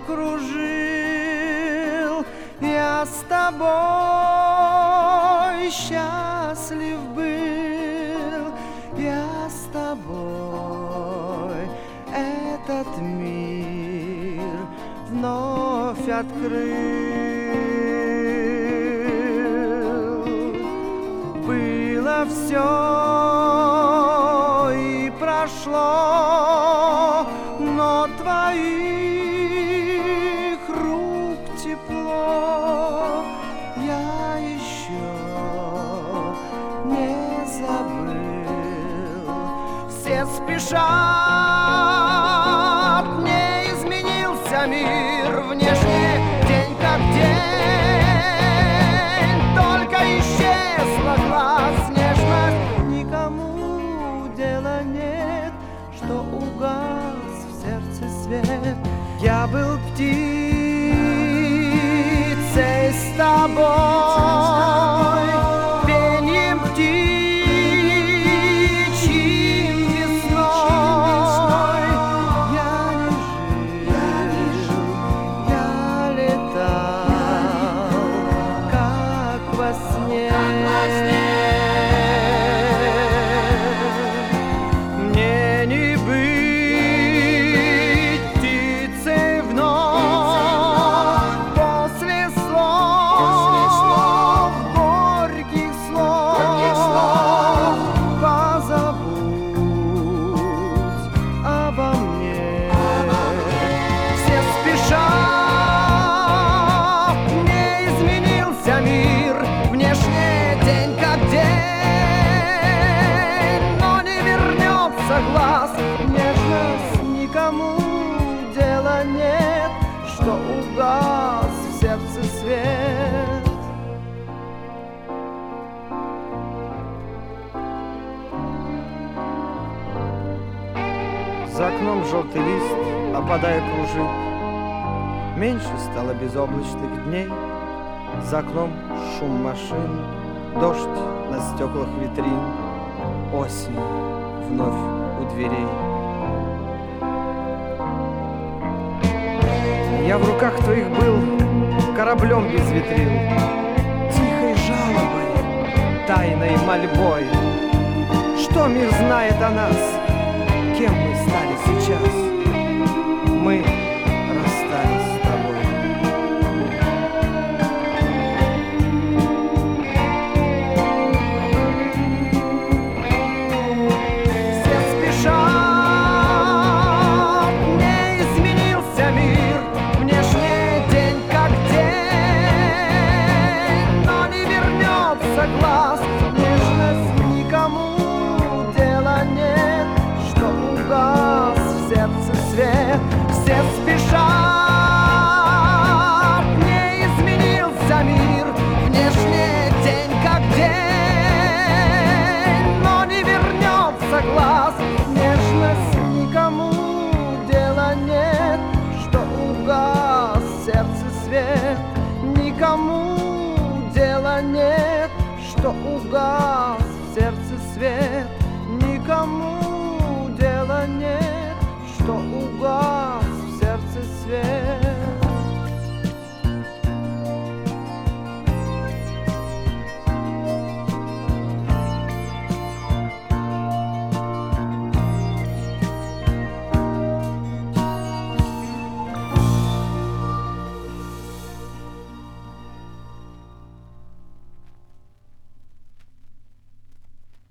окружил. Я с тобой счастлив был, я с тобой этот мир вновь открыл. Было все и прошло, но твоих рук тепло я еще не забыл. Все спешат, не изменился мир внешне, день как день, только исчезла глаз нежность. Никому дела нет, что угас в сердце свет. Я был птицей с тобой, пеньем птичьим весной. Я не жил, я летал, как во сне. Мне не быть птицей вновь после слов, горьких слов. Позабудь обо мне. Все спешат, не изменился мир внешне, день как день, но не вернется глаз нежность. Никому дела нет, что угас в сердце свет. За окном желтый лист, опадая, кружит. Меньше стало безоблачных дней. За окном шум машин, дождь на стеклах витрин. Осень вновь у дверей. Я в руках твоих был кораблем без витрин, тихой жалобой, тайной мольбой. Что мир знает о нас? Кем мы стали сейчас? Мы расстались с тобой. Все спешат, не изменился мир внешне, день как день, но не вернется глаз нежность. Никому дела нет, что угас в сердце свет. Все спешат, не изменился мир внешне, день как день, но не вернется глаз нежность. Никому дела нет, что угас в сердце свет. Никому дела нет, что угас в сердце свет. Никому дела нет, что угас в сердце свет.